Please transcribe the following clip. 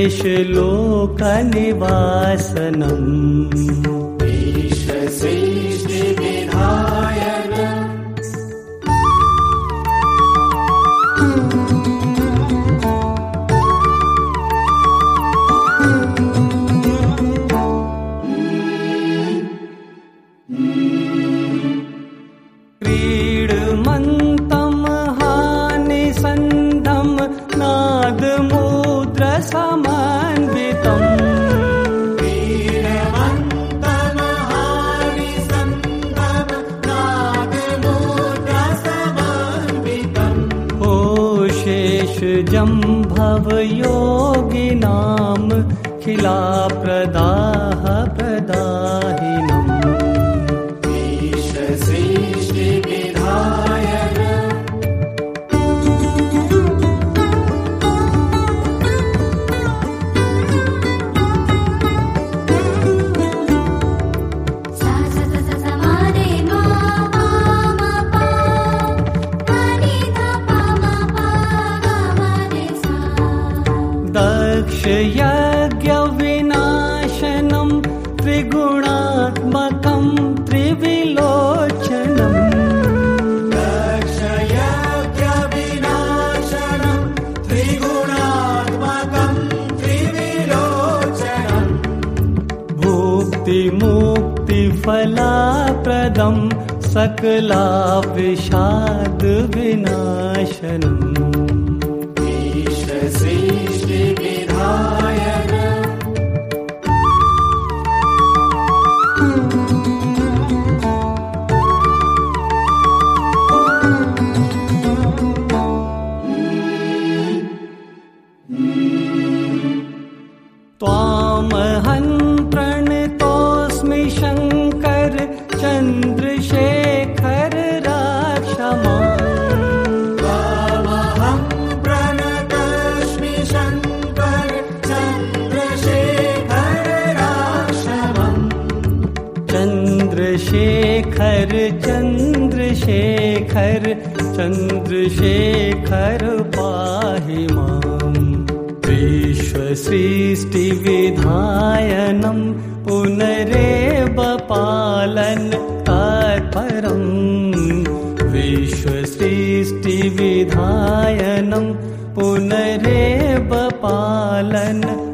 शेषलोकनिवासनम् विश्वसृष्टिविधायन क्रीडमन्तं हानिसन्धं नादमुद्रसमन्वितम् क्रीडमन्तं हानिसन्धं नादमुद्रसमन्वितम् ओ शेषजम्भवयोगिनां खिलाप्रदाः प्रदाहिनम् विश्वसृष्टिविधायन दक्षयज्ञविनाशनं त्रिगुणात्मकं त्रिविलोचनम् दक्षयज्ञविनाशनं त्रिगुणात्मकं त्रिविलोचनम् भुक्तिमुक्तिफलाप्रदं सकलाविषादविनाशनम् विश्वसृष्टिविधायन त्वामहं प्रणतोऽस्मि शङ्कर चन्द्रशेखर राक्षमान् त्वामहं प्रणतोऽस्मि शङ्कर चन्द्रशेखर राक्षमम् चन्द्रशेखर चन्द्रशेखर चन्द्रशेखर पाहि माम् विश्वसृष्टिविधायनं पुनरेव पालन तत्परम् विश्वसृष्टिविधायनं पुनरेव पालन